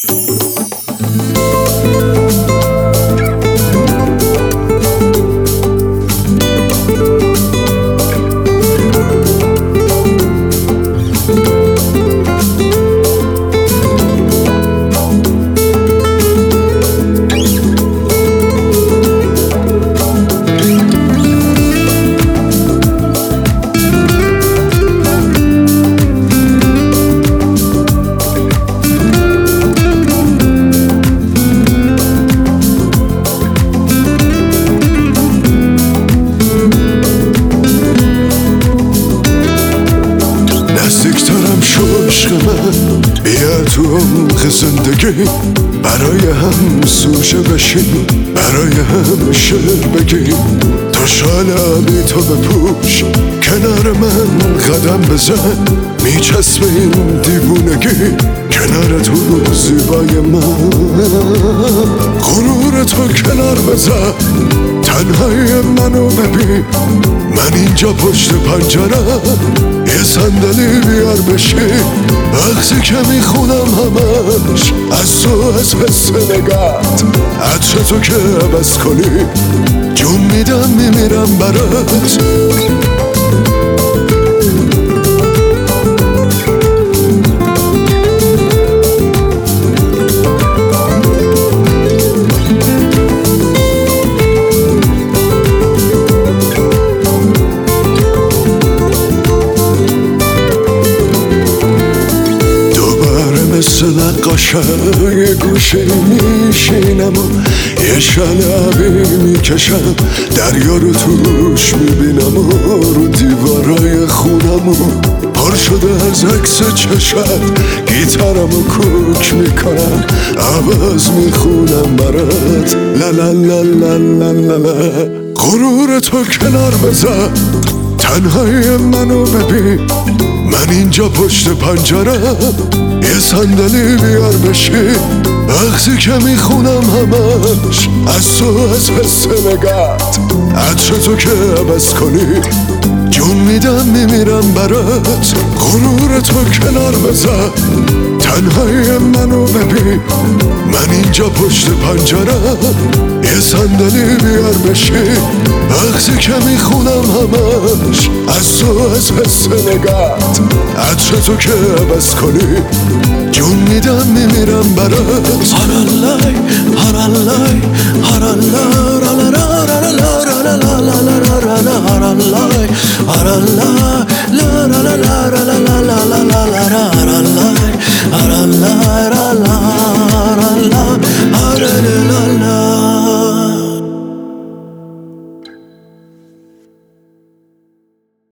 نزدیکترم شو عشق من، بیا تو عمق زندگی، برای هم سوژه بشیم، برای هم شعر بگیم. تو شال علی تو بپوش، کنار من قدم بزن، میچسبه این دیوونگی کنار تو زیبای من. غرور تو کنار بزن، تنهای منو ببین، من اینجا پشت پنجرم، یه صندلی بیار بشی، وقتی که میخونم همش از تو، از حس نگات، عطر تو که عوض کنی جون میدم میمیرم برات. مثل نقاشم یه گوشه میشینم و یه شلبی میکشم، دریا رو توش میبینم و رو دیوارای خونم و پر شده از عکس چشم، گیتارم و کوک میکنم، عوض میخونم برات. لا لا لا لا لا لا لا. غرور تو کنار بزن، تنهای منو ببین، من اینجا پشت پنجرم، یه صندلی بیار بشی، وقتی که میخونم همش از تو، از حس نگات، عطر تو که عوض کنی جون میدم میمیرم برات. غرور تو کنار بزن، تنهای منو ببین، من اینجا پشت پنجرم، یه صندلی بیار بشی، وقتی که میخونم همش از تو، از حس نگات، عطر تو که عوض کنی جون میدم میمیرم برات. هارالای هارالای هارالای هارالای هارالای